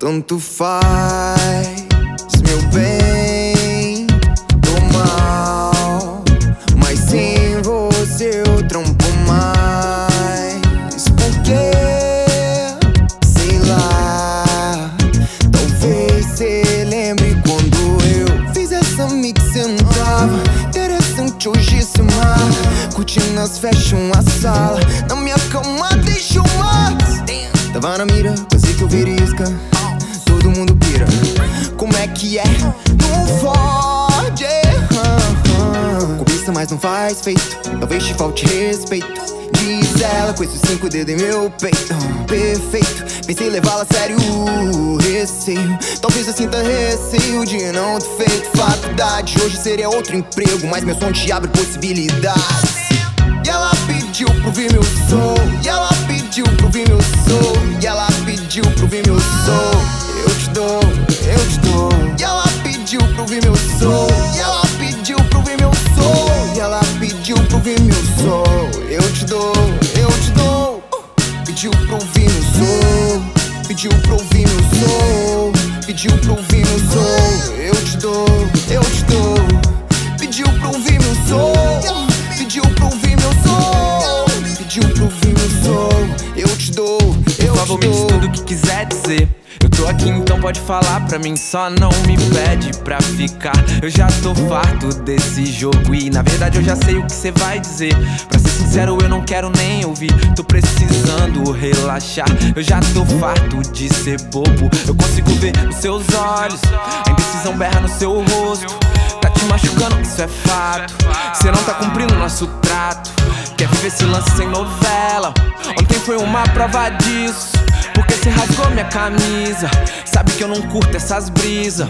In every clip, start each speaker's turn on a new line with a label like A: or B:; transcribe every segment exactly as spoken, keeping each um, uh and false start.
A: Tanto faz, meu bem, tô mal, mas sem você eu trampo mais. Porque, sei lá, talvez cê lembre quando eu fiz essa mix cê não tava. Interessante hoje se marca, curtindo as fashion a sala. Na minha cama deixa o Max. Tava na mira, quase que eu virisca. Todo mundo pira, como é que é? Não fode. uh, uh. Cobiça, mas não faz feito. Talvez te falte respeito. Diz ela com esses cinco dedos em meu peito. uh, Perfeito, pensei levá-la a sério. uh, Receio, talvez eu sinta receio de não ter feito faculdade. Hoje seria outro emprego, mas meu som te abre possibilidades. E ela pediu pra ouvir meu som. E ela pediu pra ouvir meu som. E ela pediu pra ouvir meu som. Eu te dou, eu te dou. E ela pediu pra ouvir meu som. E ela pediu pra ouvir meu som. E ela pediu pra ouvir meu som. Eu te dou, eu te dou. Pediu pra ouvir meu som. Pediu pra ouvir meu som. Pediu pra ouvir meu som. Eu te dou, eu te dou. Pediu pra ouvir meu som. Pediu pra ouvir meu som. Pediu pra ouvir meu som. Eu te dou, eu te dou.
B: Por favor, me diz tudo o que quiser dizer. Eu tô aqui, então pode falar pra mim. Só não me pede pra ficar. Eu já tô farto desse jogo e na verdade eu já sei o que cê vai dizer. Pra ser sincero, eu não quero nem ouvir. Tô precisando relaxar. Eu já tô farto de ser bobo. Eu consigo ver nos seus olhos, a indecisão berra no seu rosto. Tá te machucando, isso é fato. Cê não tá cumprindo nosso trato. Quer viver esse lance sem novela. Ontem foi uma prova disso, porque cê rasgou minha camisa. Sabe que eu não curto essas brisas.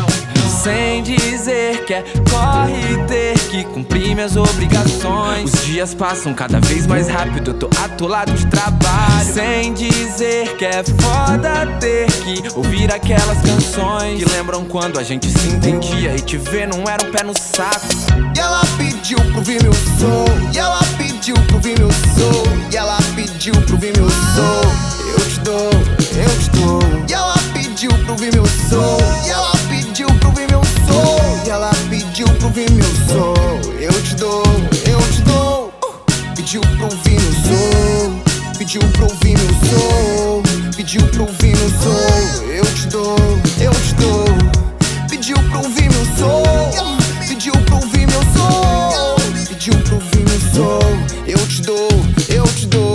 B: Sem dizer que é corre ter que cumprir minhas obrigações. Os dias passam cada vez mais rápido, eu tô atolado de trabalho. Sem dizer que é foda ter que ouvir aquelas canções que lembram quando a gente se entendia e te ver não era um pé no saco.
A: E ela pediu pra ouvir meu som. E ela pediu pra ouvir meu som. E ela pediu pra ouvir meu som. Eu te dou, eu te dou. E ela pediu pra ouvir meu som. E ela pediu pra ouvir meu som. E ela pediu pra ouvir meu som. Eu te dou, eu te dou. Pediu pra ouvir meu som. Pediu pra ouvir meu som. Pediu pra ouvir meu som. Eu te dou, eu te dou. Pediu pra ouvir meu som. Pediu pra ouvir meu som. Pediu pra ouvir meu som. Eu te dou, eu te dou.